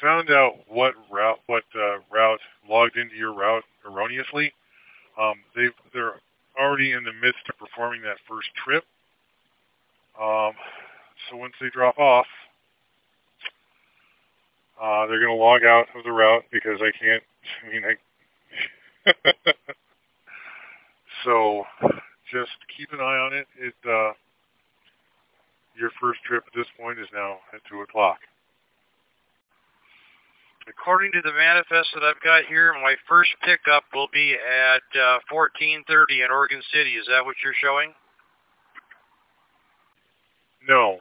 found out what route logged into your route erroneously. They're already in the midst of performing that first trip. So once they drop off, they're going to log out of the route because I can't. I mean, I. So just keep an eye on it. Your first trip at this point is now at 2 o'clock. According to the manifest that I've got here, my first pickup will be at 14:30 in Oregon City. Is that what you're showing? No,